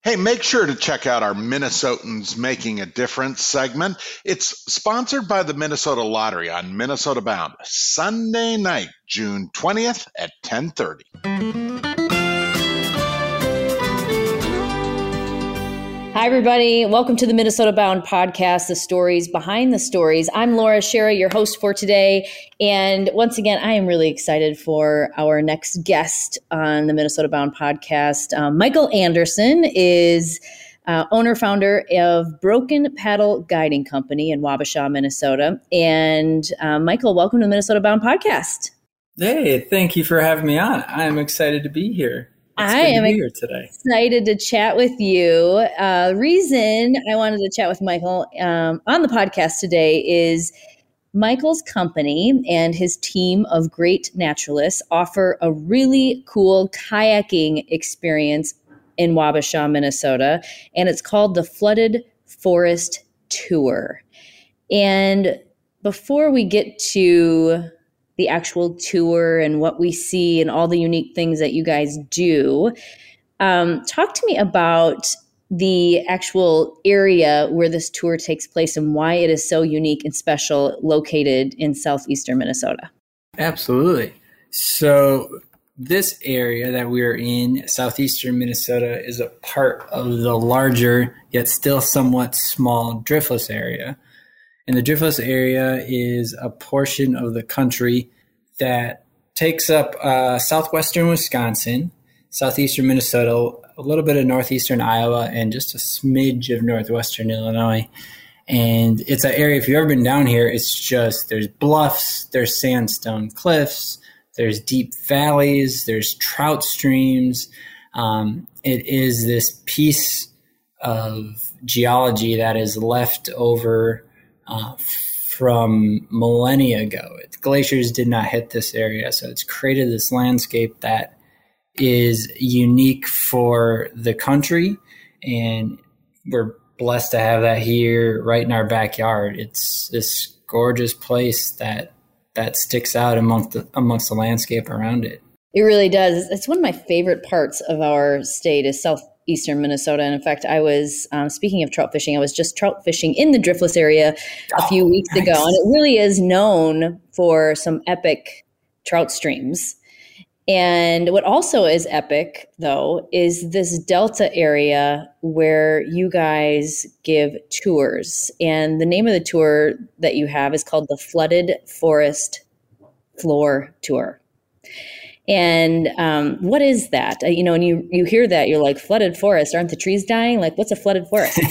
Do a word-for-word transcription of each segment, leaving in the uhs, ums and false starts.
Hey, make sure to check out our Minnesotans Making a Difference segment. It's sponsored by the Minnesota Lottery on Minnesota Bound, Sunday night, June twentieth at ten thirty. Hi, everybody. Welcome to the Minnesota Bound podcast, the stories behind the stories. I'm Laura Schara, your host for today. And once again, I am really excited for our next guest on the Minnesota Bound podcast. Um, Michael Anderson is uh, owner, founder of Broken Paddle Guiding Company in Wabasha, Minnesota. And uh, Michael, welcome to the Minnesota Bound podcast. Hey, thank you for having me on. I'm excited to be here. It's I am here today. excited to chat with you. Uh, reason I wanted to chat with Michael um, on the podcast today is Michael's company and his team of great naturalists offer a really cool kayaking experience in Wabasha, Minnesota, and it's called the Flooded Forest Tour. And before we get to the actual tour and what we see and all the unique things that you guys do. Um, talk to me about the actual area where this tour takes place and why it is so unique and special located in southeastern Minnesota. Absolutely. So this area that we're in, southeastern Minnesota, is a part of the larger yet still somewhat small Driftless area. And the Driftless area is a portion of the country that takes up uh, southwestern Wisconsin, southeastern Minnesota, a little bit of northeastern Iowa, and just a smidge of northwestern Illinois. And it's an area, if you've ever been down here, it's just, there's bluffs, there's sandstone cliffs, there's deep valleys, there's trout streams. Um, it is this piece of geology that is left over Uh, from millennia ago. Glaciers did not hit this area, so it's created this landscape that is unique for the country, and we're blessed to have that here right in our backyard. It's this gorgeous place that that sticks out amongst the, amongst the landscape around it. It really does. It's one of my favorite parts of our state is South Eastern Minnesota. And in fact, I was, um, speaking of trout fishing, I was just trout fishing in the Driftless area a few oh, weeks nice. ago. And it really is known for some epic trout streams. And what also is epic, though, is this Delta area where you guys give tours. And the name of the tour that you have is called the Flooded Forest Floor Tour. And um, what is that? Uh, you know, and you, you hear that, you're like, flooded forest, aren't the trees dying? Like, what's a flooded forest?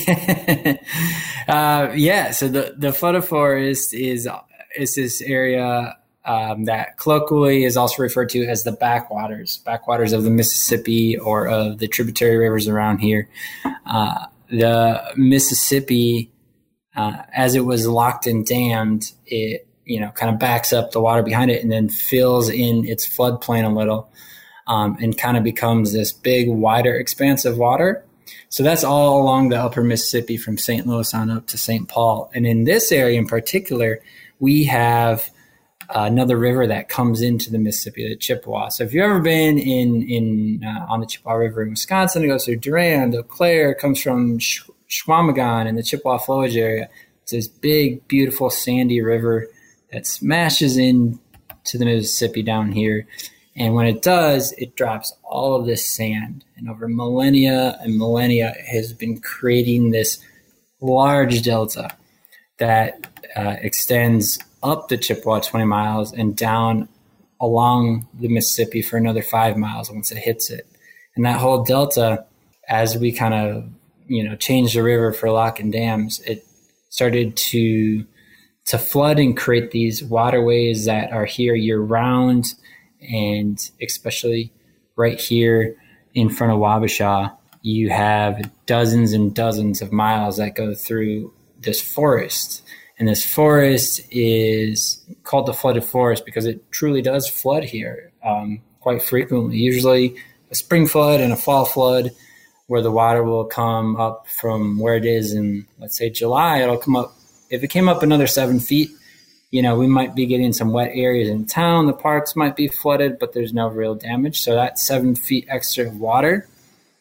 uh, yeah, so the, the flooded forest is, is this area um, that colloquially is also referred to as the backwaters, backwaters of the Mississippi or of the tributary rivers around here. Uh, the Mississippi, uh, as it was locked and dammed, it you know, kind of backs up the water behind it and then fills in its floodplain a little um, and kind of becomes this big, wider expanse of water. So that's all along the upper Mississippi from Saint Louis on up to Saint Paul. And in this area in particular, we have uh, another river that comes into the Mississippi, the Chippewa. So if you've ever been in in uh, on the Chippewa River in Wisconsin, it goes through Durand, Eau Claire, comes from Sh- Schwamagon in the Chippewa flowage area. It's this big, beautiful, sandy river that smashes into the Mississippi down here. And when it does, it drops all of this sand. And over millennia and millennia, it has been creating this large delta that uh, extends up the Chippewa twenty miles and down along the Mississippi for another five miles once it hits it. And that whole delta, as we kind of, you know, changed the river for lock and dams, it started to to flood and create these waterways that are here year round. And especially right here in front of Wabasha, you have dozens and dozens of miles that go through this forest. And this forest is called the flooded forest because it truly does flood here um, quite frequently, usually a spring flood and a fall flood where the water will come up from where it is in, let's say, July. It'll come up. If it came up another seven feet, you know, we might be getting some wet areas in town. The parks might be flooded, but there's no real damage. So that seven feet extra of water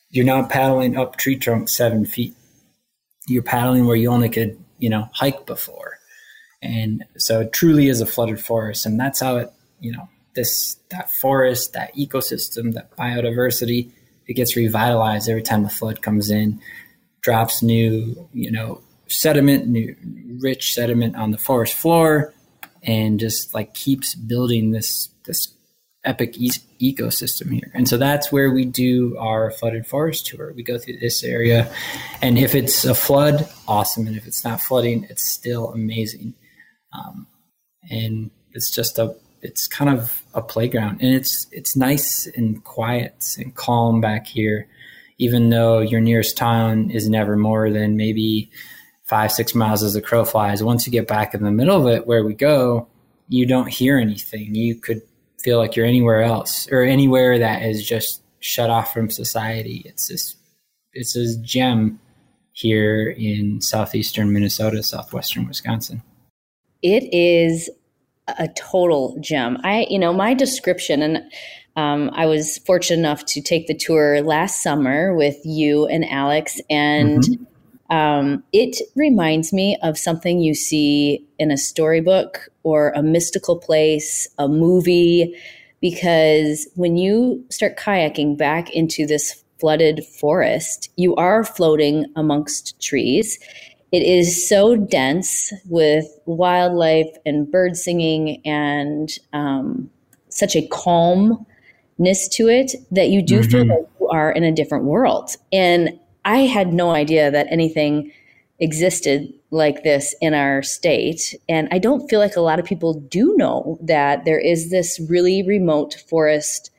you're not paddling up tree trunks seven feet. You're paddling where you only could, you know, hike before. And so it truly is a flooded forest. And that's how it, you know, this, that forest, that ecosystem, that biodiversity, it gets revitalized every time the flood comes in, drops new, you know, sediment, new rich sediment on the forest floor, and just like keeps building this, this epic e- ecosystem here. And so that's where we do our flooded forest tour. We go through this area, and if it's a flood, awesome. And if it's not flooding, it's still amazing. Um, and it's just a, it's kind of a playground, and it's, it's nice and quiet and calm back here, even though your nearest town is never more than maybe five, six miles as the crow flies. Once you get back in the middle of it where we go, you don't hear anything. You could feel like you're anywhere else, or anywhere that is just shut off from society. It's this, it's this gem here in southeastern Minnesota, southwestern Wisconsin. It is a total gem. I, you know, my description, and um, I was fortunate enough to take the tour last summer with you and Alex, and mm-hmm. um, it reminds me of something you see in a storybook or a mystical place, a movie, because when you start kayaking back into this flooded forest, you are floating amongst trees. It is so dense with wildlife and bird singing, and um, such a calmness to it that you do mm-hmm. feel like you are in a different world. And I had no idea that anything existed like this in our state. And I don't feel like a lot of people do know that there is this really remote forest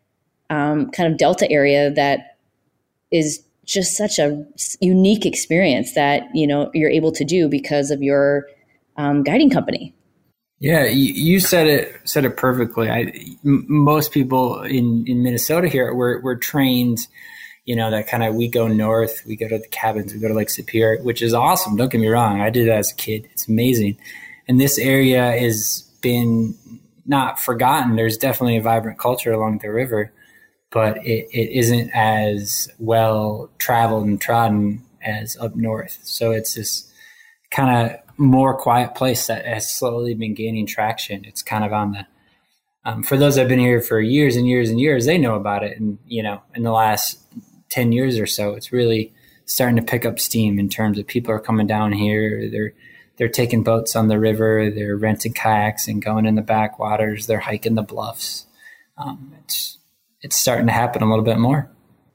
um, kind of delta area that is just such a unique experience that, you know, you're able to do because of your um, guiding company. Yeah, you, you said it said it perfectly. I, m- most people in, in Minnesota here, we're we're trained, you know, that kind of, we go north, we go to the cabins, we go to Lake Superior, which is awesome. Don't get me wrong. I did that as a kid. It's amazing. And this area has been not forgotten. There's definitely a vibrant culture along the river, but it, it isn't as well traveled and trodden as up north. So it's this kind of more quiet place that has slowly been gaining traction. It's kind of on the, um, for those that have been here for years and years and years, they know about it. And, you know, in the last ten years or so, it's really starting to pick up steam in terms of people are coming down here. They're, they're taking boats on the river. They're renting kayaks and going in the backwaters. They're hiking the bluffs. Um, it's, it's starting to happen a little bit more.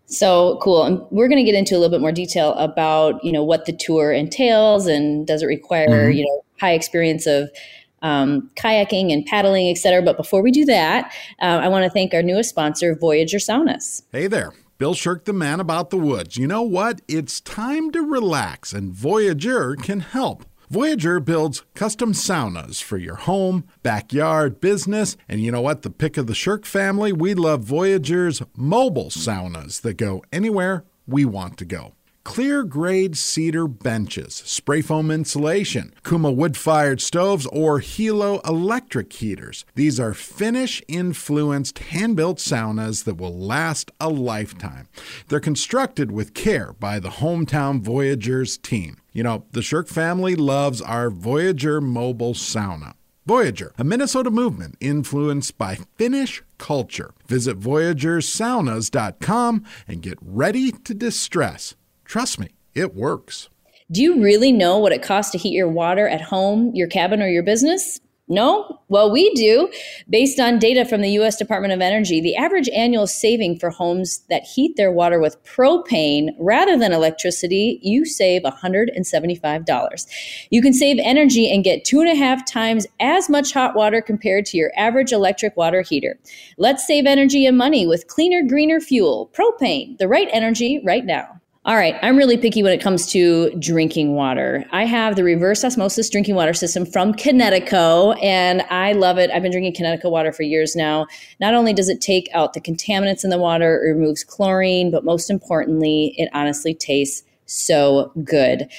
So cool. And we're going to get into a little bit more detail about, you know, what the tour entails, and does it require, mm-hmm. you know, high experience of um, kayaking and paddling, et cetera. But before we do that, uh, I want to thank our newest sponsor, Voyager Saunas. Hey there. Bill Shirk, the man about the woods. You know what? It's time to relax, and Voyager can help. Voyager builds custom saunas for your home, backyard, business, and you know what? The pick of the Shirk family, we love Voyager's mobile saunas that go anywhere we want to go. Clear grade cedar benches, spray foam insulation, Kuma wood-fired stoves, or Hilo electric heaters. These are Finnish-influenced hand-built saunas that will last a lifetime. They're constructed with care by the hometown Voyagers team. You know, the Shirk family loves our Voyager mobile sauna. Voyager, a Minnesota movement influenced by Finnish culture. Visit voyagers saunas dot com and get ready to distress. Trust me, it works. Do you really know what it costs to heat your water at home, your cabin, or your business? No? Well, we do. Based on data from the U S Department of Energy, the average annual saving for homes that heat their water with propane rather than electricity, you save one hundred seventy-five dollars. You can save energy and get two and a half times as much hot water compared to your average electric water heater. Let's save energy and money with cleaner, greener fuel. Propane, the right energy right now. All right, I'm really picky when it comes to drinking water. I have the reverse osmosis drinking water system from Kinetico, and I love it. I've been drinking Kinetico water for years now. Not only does it take out the contaminants in the water, it removes chlorine, but most importantly, it honestly tastes so good.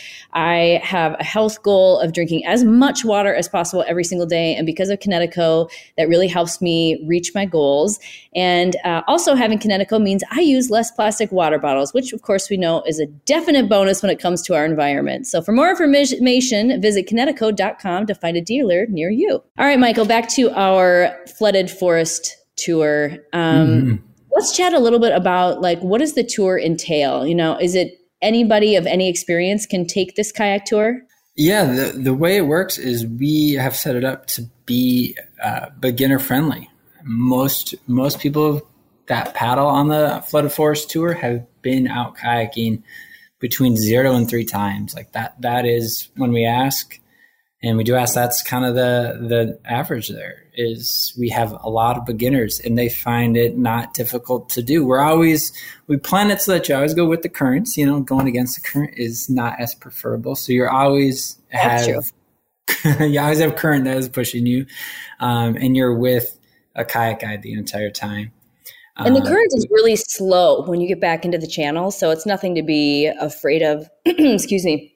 I have a health goal of drinking as much water as possible every single day. And because of Kinetico, that really helps me reach my goals. And uh, also having Kinetico means I use less plastic water bottles, which of course we know is a definite bonus when it comes to our environment. So for more information, visit kinetico dot com to find a dealer near you. All right, Michael, back to our flooded forest tour. Um, mm-hmm. Let's chat a little bit about, like, what does the tour entail? You know, is it anybody of any experience can take this kayak tour? Yeah, the, the way it works is we have set it up to be uh, beginner friendly. Most most people that paddle on the flooded forest tour have been out kayaking between zero and three times. Like that that is when we ask, and we do ask, that's kind of the the average there, is we have a lot of beginners and they find it not difficult to do. We're always, we plan it so that you always go with the currents. You know, going against the current is not as preferable. So you're always That's have, true. you always have current that is pushing you. Um, and you're with a kayak guide the entire time. And the current is really slow when you get back into the channel. So it's nothing to be afraid of. Excuse me.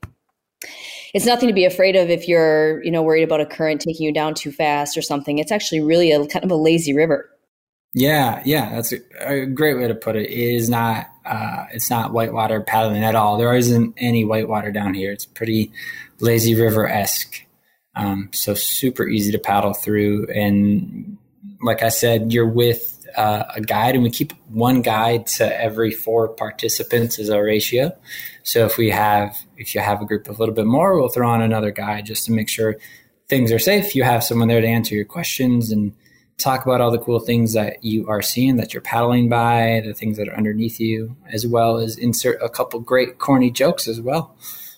It's nothing to be afraid of if you're, you know, worried about a current taking you down too fast or something. It's actually really a kind of a lazy river. Yeah, yeah, that's a, a great way to put it. It is not, uh, it's not whitewater paddling at all. There isn't any whitewater down here. It's pretty lazy river-esque. Um, so super easy to paddle through. And like I said, you're with uh, a guide, and we keep one guide to every four participants as our ratio. So if we have, if you have a group of a little bit more, we'll throw on another guide just to make sure things are safe. You have someone there to answer your questions and talk about all the cool things that you are seeing, that you're paddling by, the things that are underneath you, as well as insert a couple great corny jokes as well.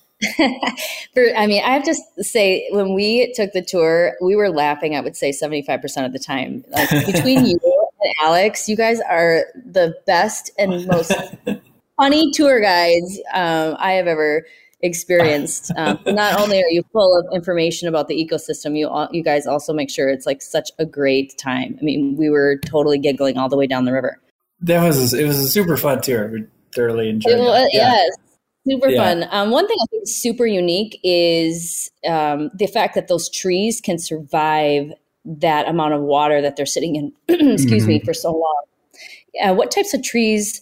For, I mean, I have to say, when we took the tour, we were laughing, I would say seventy-five percent of the time. Like, between you and Alex, you guys are the best and most funny tour guides um, I have ever experienced. Um, not only are you full of information about the ecosystem, you all, you guys also make sure it's like such a great time. I mean, we were totally giggling all the way down the river. That was it was a super fun tour. We thoroughly enjoyed it. Was, yeah. Yes, super yeah. fun. Um, one thing I think is super unique is um, the fact that those trees can survive that amount of water that they're sitting in. excuse mm-hmm. me, for so long. Uh, what types of trees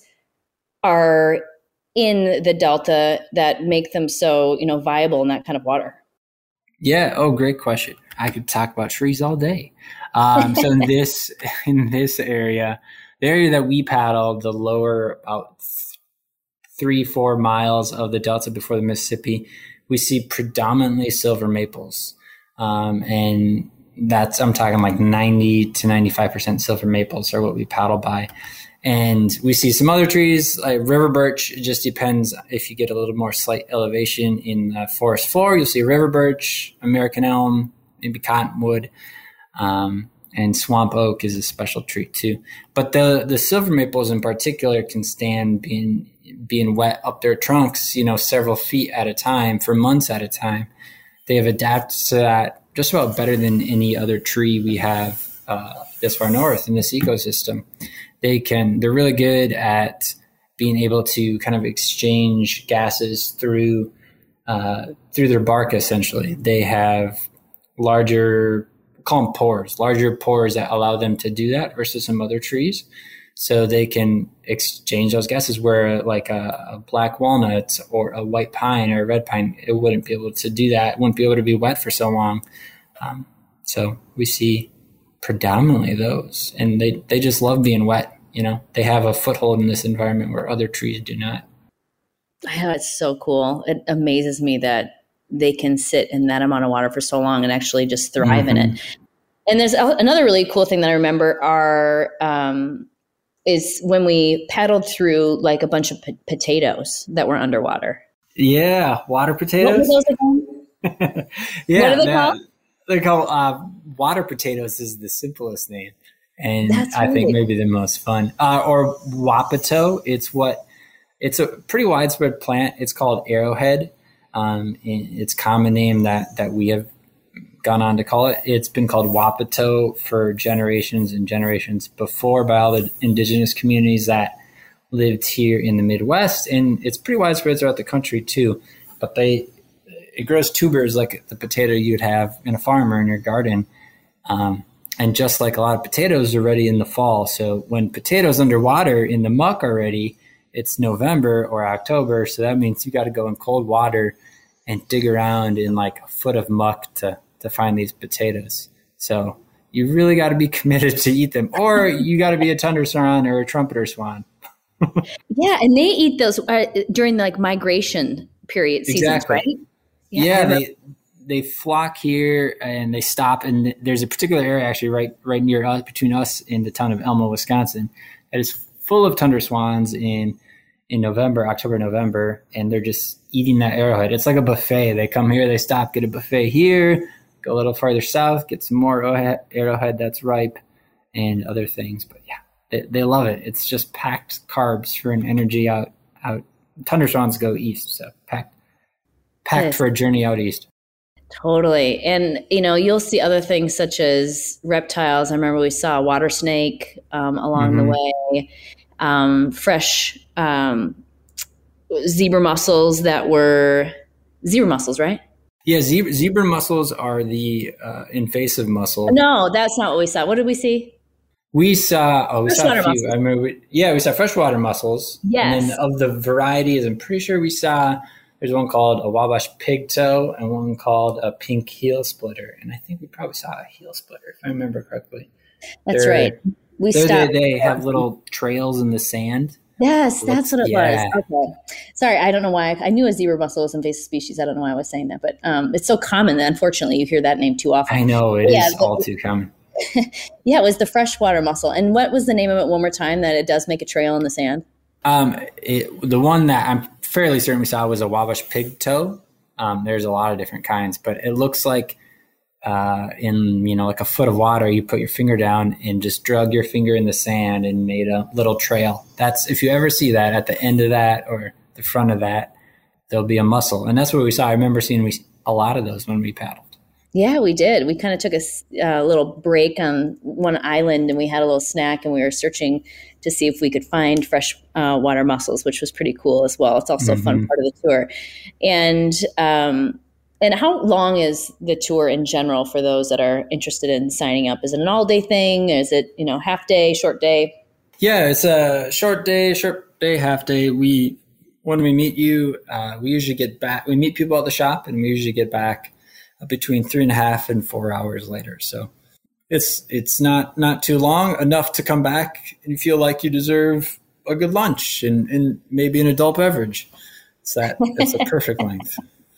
are in the Delta that make them so, you know, viable in that kind of water? Yeah. Oh, great question. I could talk about trees all day. Um, so in this, in this area, the area that we paddled, the lower about three, four miles of the Delta before the Mississippi, we see predominantly silver maples. Um, and that's, I'm talking like ninety to ninety-five percent silver maples are what we paddle by. And we see some other trees like river birch. It just depends if you get a little more slight elevation in the forest floor. You'll see river birch, American elm, maybe cottonwood, um, and swamp oak is a special tree too. But the the silver maples in particular can stand being being wet up their trunks, you know, several feet at a time for months at a time. They have adapted to that just about better than any other tree we have uh, this far north in this ecosystem. They can, they're really good at being able to kind of exchange gases through, uh, through their bark, essentially. They have larger, call them pores, larger pores that allow them to do that versus some other trees. So they can exchange those gases where like a, a black walnut or a white pine or a red pine, it wouldn't be able to do that. It wouldn't be able to be wet for so long. Um, so we see predominantly those, and they, they just love being wet. You know, they have a foothold in this environment where other trees do not. Yeah, it's so cool. It amazes me that they can sit in that amount of water for so long and actually just thrive mm-hmm. in it. And there's a, another really cool thing that I remember are, um, is when we paddled through like a bunch of p- potatoes that were underwater. Yeah, water potatoes. What were those again? yeah, what are they that, called? They're called uh, water potatoes. Is the simplest name, and That's I right. think maybe the most fun. Uh, or wapato. It's what it's a pretty widespread plant. It's called arrowhead. Um, it's a common name that that we have gone on to call it. It's been called wapato for generations and generations before by all the indigenous communities that lived here in the Midwest, and it's pretty widespread throughout the country too. But they, it grows tubers like the potato you'd have in a farm or in your garden. Um, and just like a lot of potatoes are ready in the fall. So when potatoes underwater in the muck already, it's November or October. So that means you got to go in cold water and dig around in like a foot of muck to, to find these potatoes. So you really got to be committed to eat them, or you got to be a tundra swan or a trumpeter swan. Yeah. And they eat those uh, during like migration period seasons, exactly. right? Yeah. yeah they, they flock here and they stop. And there's a particular area actually right, right near us, between us and the town of Elma, Wisconsin, that is full of tundra swans in, in November, October, November. And they're just eating that arrowhead. It's like a buffet. They come here, they stop, get a buffet here, go a little farther south, get some more arrowhead that's ripe and other things. But yeah, they, they love it. It's just packed carbs for an energy out, out. Tundra swans go east. So packed, packed yes. for a journey out east. Totally. And, you know, you'll see other things such as reptiles. I remember we saw a water snake um, along mm-hmm. the way, um, fresh um, zebra mussels that were zebra mussels, right? Yeah. Zebra, zebra mussels are the uh, invasive mussel. No, that's not what we saw. What did we see? We saw, oh, we freshwater saw a few. I remember, we, yeah, we saw freshwater mussels. Yes. And then of the varieties, I'm pretty sure we saw, there's one called a Wabash pigtoe and one called a pink heel splitter. And I think we probably saw a heel splitter, if I remember correctly. That's they're, right. We stopped. They, they have little trails in the sand. Yes, that's what it yeah. was. Okay. Sorry, I don't know why. I knew a zebra mussel was an invasive species. I don't know why I was saying that. But um, it's so common that unfortunately you hear that name too often. I know, it yeah, is all too common. Yeah, it was the freshwater mussel. And what was the name of it one more time, that it does make a trail in the sand? Um, it, the one that I'm fairly certain we saw was a Wabash pigtoe. Um, there's a lot of different kinds, but it looks like uh, in, you know, like a foot of water, you put your finger down and just drug your finger in the sand and made a little trail. That's, if you ever see that at the end of that or the front of that, there'll be a mussel. And that's what we saw. I remember seeing we, a lot of those when we paddled. Yeah, we did. We kind of took a uh, little break on one island and we had a little snack and we were searching to see if we could find fresh uh, water mussels, which was pretty cool as well. It's also mm-hmm. a fun part of the tour. And um, and how long is the tour in general for those that are interested in signing up? Is it an all day thing? Is it, you know, half day, short day? Yeah, it's a short day, short day, half day. We, when we meet you, uh, we usually get back, we meet people at the shop and we usually get back between three and a half and four hours later. So it's it's not not too long, enough to come back and you feel like you deserve a good lunch and, and maybe an adult beverage. It's that it's a perfect length.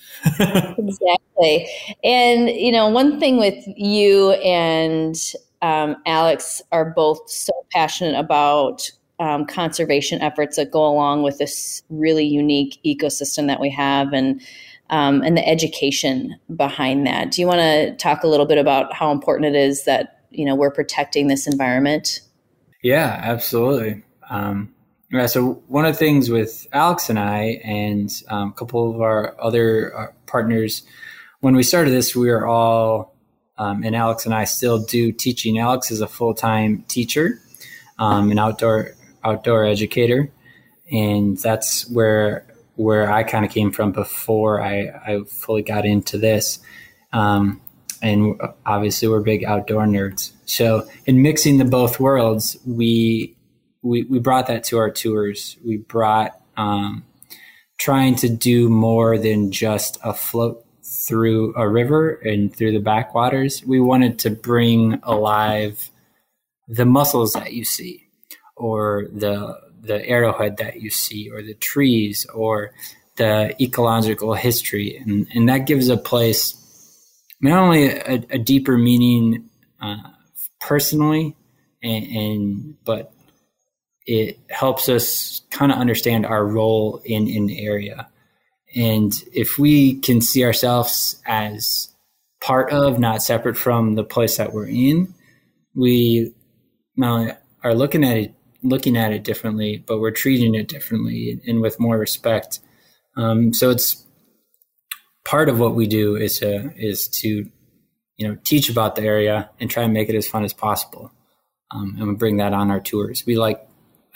Exactly. And, you know, one thing with you and um, Alex are both so passionate about um, conservation efforts that go along with this really unique ecosystem that we have, and Um, and the education behind that. Do you want to talk a little bit about how important it is that, you know, we're protecting this environment? Yeah, absolutely. Um, yeah, so one of the things with Alex and I and um, a couple of our other uh, partners, when we started this, we were all, um, and Alex and I still do teaching. Alex is a full-time teacher, um, an outdoor outdoor educator, and that's where where I kind of came from before I, I fully got into this. Um, and obviously we're big outdoor nerds. So in mixing the both worlds, we, we, we brought that to our tours. We brought, um, trying to do more than just a float through a river and through the backwaters. We wanted to bring alive the mussels that you see, or the, the arrowhead that you see, or the trees, or the ecological history. And, and that gives a place not only a, a deeper meaning uh, personally, and, and but it helps us kind of understand our role in, in the area. And if we can see ourselves as part of, not separate from the place that we're in, we not only are looking at it looking at it differently, but we're treating it differently and with more respect. Um, so it's part of what we do is to, is to, you know, teach about the area and try and make it as fun as possible. Um, and we bring that on our tours. We like,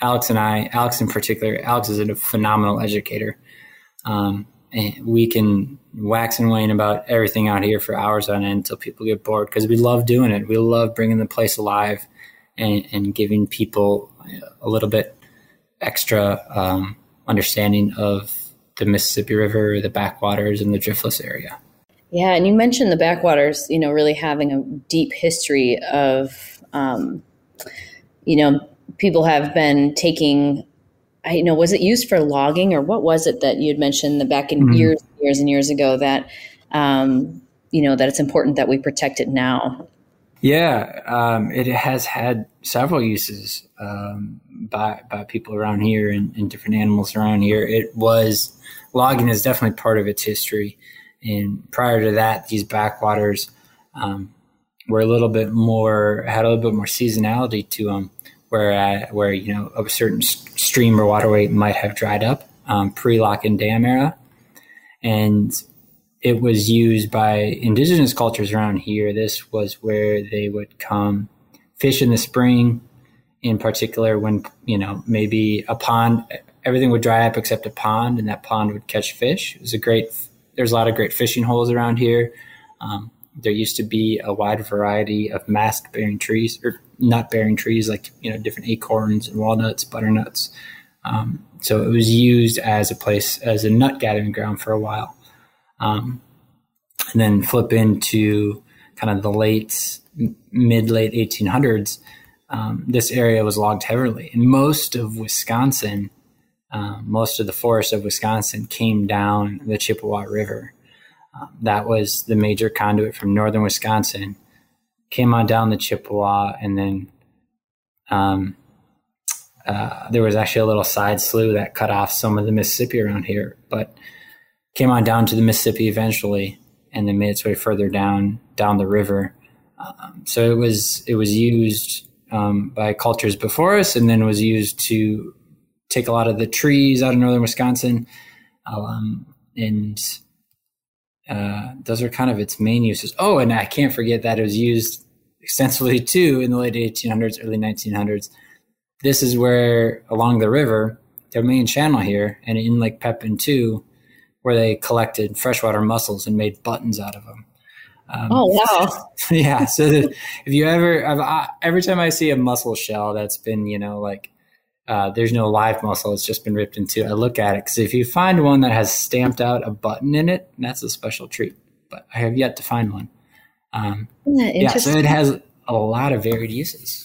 Alex and I, Alex in particular, Alex is a phenomenal educator. Um, and we can wax and wane about everything out here for hours on end until people get bored, because we love doing it. We love bringing the place alive and, and giving people a little bit extra um, understanding of the Mississippi River, the backwaters, and the driftless area. Yeah, and you mentioned the backwaters, you know, really having a deep history of, um, you know, people have been taking, I know, was it used for logging, or what was it that you had mentioned the back in mm-hmm. years, years and years ago that, um, you know, that it's important that we protect it now? Yeah, um, it has had several uses um, by by people around here and, and different animals around here. It was, logging is definitely part of its history. And prior to that, these backwaters um, were a little bit more, had a little bit more seasonality to them, where, uh, where you know, a certain stream or waterway might have dried up um, pre-lock and dam era. And it was used by indigenous cultures around here. This was where they would come fish in the spring, in particular when, you know, maybe a pond, everything would dry up except a pond, and that pond would catch fish. It was a great, there's a lot of great fishing holes around here. Um, there used to be a wide variety of mast-bearing trees, or nut-bearing trees, like, you know, different acorns and walnuts, butternuts. Um, so it was used as a place, as a nut gathering ground for a while. Um, and then flip into kind of the late, mid late eighteen hundreds, um, this area was logged heavily. And most of Wisconsin, um, most of the forest of Wisconsin came down the Chippewa River. Um, that was the major conduit from northern Wisconsin, came on down the Chippewa, and then um, uh, there was actually a little side slough that cut off some of the Mississippi around here, but came on down to the Mississippi eventually, and then made its way further down down the river. Um, so it was it was used um, by cultures before us, and then was used to take a lot of the trees out of northern Wisconsin, um, and uh, those are kind of its main uses. Oh, and I can't forget that it was used extensively too in the late eighteen hundreds, early nineteen hundreds. This is where, along the river, their main channel here, and in Lake Pepin too, where they collected freshwater mussels and made buttons out of them. Um, oh, wow. Yeah. So that if you ever, I've, I, every time I see a mussel shell that's been, you know, like, uh, there's no live mussel, it's just been ripped in two, I look at it, because if you find one that has stamped out a button in it, that's a special treat. But I have yet to find one. Um, yeah. So it has a lot of varied uses.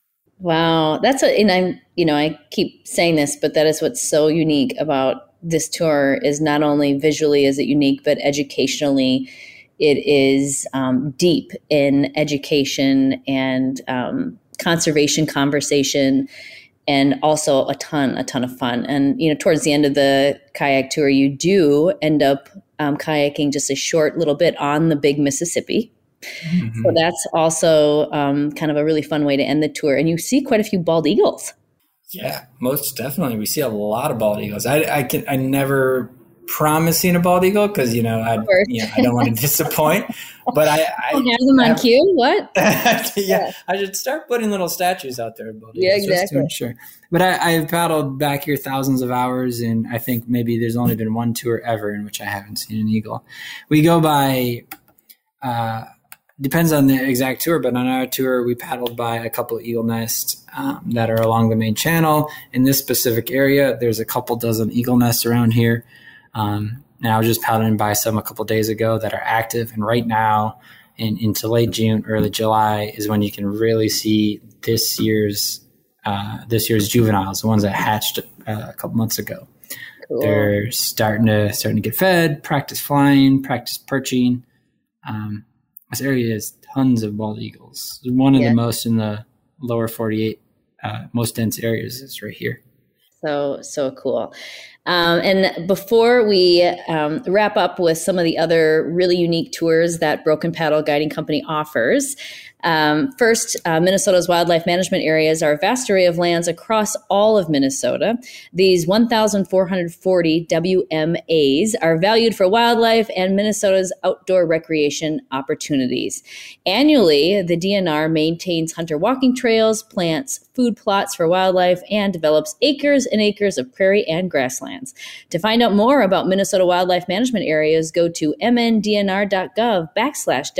Wow. That's a, and I'm, you know, I keep saying this, but that is what's so unique about this tour, is not only visually is it unique, but educationally it is um, deep in education and um, conservation conversation, and also a ton, a ton of fun. And, you know, towards the end of the kayak tour, you do end up um, kayaking just a short little bit on the Big Mississippi. Mm-hmm. So that's also um, kind of a really fun way to end the tour. And you see quite a few bald eagles. Yeah, most definitely. We see a lot of bald eagles. I, I can, I never promise seeing a bald eagle, because, you know, I, you know, I don't want to disappoint. But I, I don't have them on have, cue. What? yeah, yeah, I should start putting little statues out there of bald yeah, eagles. Exactly. Just to ensure. But I, I've paddled back here thousands of hours, and I think maybe there's only been one tour ever in which I haven't seen an eagle. We go by. Uh, Depends on the exact tour, but on our tour, we paddled by a couple of eagle nests um, that are along the main channel. In this specific area, there's a couple dozen eagle nests around here. Um, and I was just paddling by some a couple of days ago that are active. And right now, in, into late June, early July, is when you can really see this year's uh, this year's juveniles, the ones that hatched uh, a couple months ago. Cool. They're starting to starting to get fed, practice flying, practice perching. Um, This area has tons of bald eagles. One of yeah. the most in the lower forty-eight, uh, most dense areas is right here. So, so cool. Um, and before we um, wrap up with some of the other really unique tours that Broken Paddle Guiding Company offers, um, first, uh, Minnesota's wildlife management areas are a vast array of lands across all of Minnesota. These one thousand four hundred forty W M As are valued for wildlife and Minnesota's outdoor recreation opportunities. Annually, the D N R maintains hunter walking trails, plants food plots for wildlife, and develops acres and acres of prairie and grasslands. To find out more about Minnesota wildlife management areas, go to mndnr.gov backslash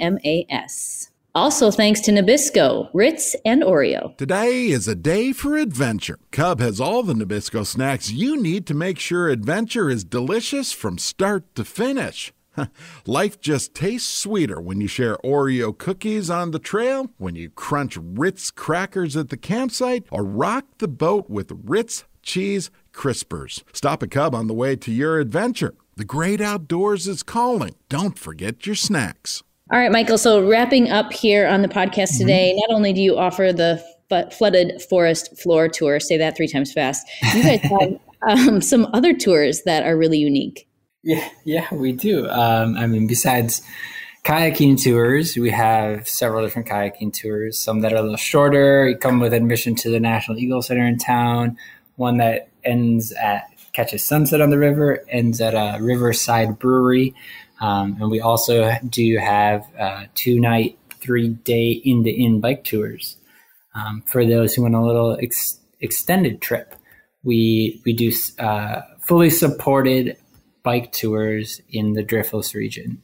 WMAS. Also, thanks to Nabisco, Ritz, and Oreo. Today is a day for adventure. Cub has all the Nabisco snacks you need to make sure adventure is delicious from start to finish. Life just tastes sweeter when you share Oreo cookies on the trail, when you crunch Ritz crackers at the campsite, or rock the boat with Ritz Cheese Crispers. Stop a Cub on the way to your adventure. The great outdoors is calling. Don't forget your snacks. All right, Michael. So wrapping up here on the podcast today, mm-hmm. not only do you offer the f- flooded forest floor tour, say that three times fast, you guys have um, some other tours that are really unique. Yeah, yeah, we do. Um, I mean, besides kayaking tours, we have several different kayaking tours, some that are a little shorter. You come with admission to the National Eagle Center in town, one that ends at, catches sunset on the river, ends at a Riverside Brewery. Um, and we also do have uh, two-night, three-day in-to-in bike tours um, for those who want a little ex- extended trip. We we do uh, fully supported bike tours in the Driftless region.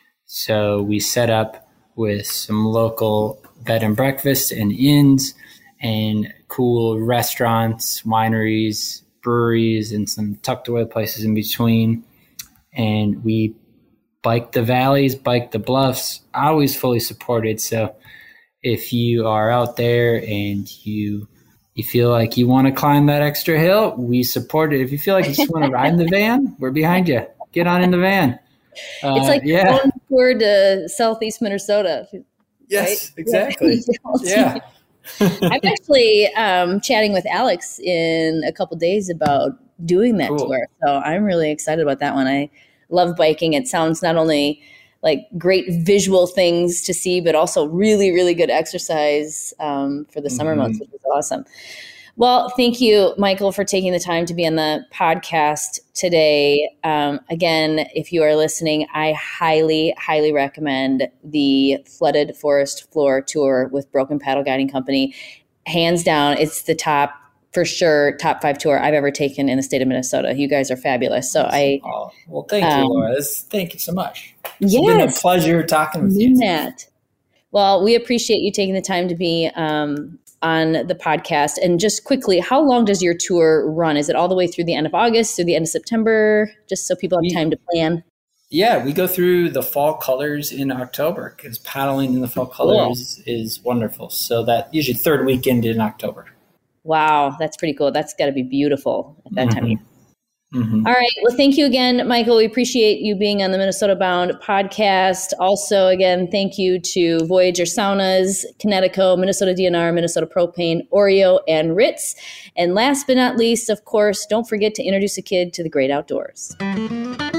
So we set up with some local bed and breakfast and inns and cool restaurants, wineries, breweries, and some tucked away places in between. And we bike the valleys, bike the bluffs, always fully supported. So if you are out there and you you feel like you want to climb that extra hill, we support it. If you feel like you just want to ride in the van, we're behind you. Get on in the van. Uh, it's like yeah. going toward uh, southeast Minnesota. Yes, right? exactly. Yeah. I'm actually um, chatting with Alex in a couple days about doing that cool. tour. So I'm really excited about that one. I love biking. It sounds not only like great visual things to see, but also really, really good exercise um, for the summer mm-hmm. months, which is awesome. Well, thank you, Michael, for taking the time to be on the podcast today. Um, again, if you are listening, I highly, highly recommend the Flooded Forest Floor Tour with Broken Paddle Guiding Company. Hands down, it's the top, for sure, top five tour I've ever taken in the state of Minnesota. You guys are fabulous. So I, oh, well, thank um, you, Laura. Thank you so much. It's yes, been a pleasure talking with you. That. Well, we appreciate you taking the time to be um, on the podcast. And just quickly, how long does your tour run? Is it all the way through the end of August, through the end of September, just so people have we, time to plan? Yeah, we go through the fall colors in October because paddling in the fall colors cool. is wonderful. So that usually third weekend in October. Wow, that's pretty cool. That's got to be beautiful at that mm-hmm. time of year. Mm-hmm. All right. Well, thank you again, Michael. We appreciate you being on the Minnesota Bound podcast. Also, again, thank you to Voyager Saunas, Kinetico, Minnesota D N R, Minnesota Propane, Oreo, and Ritz. And last but not least, of course, don't forget to introduce a kid to the great outdoors.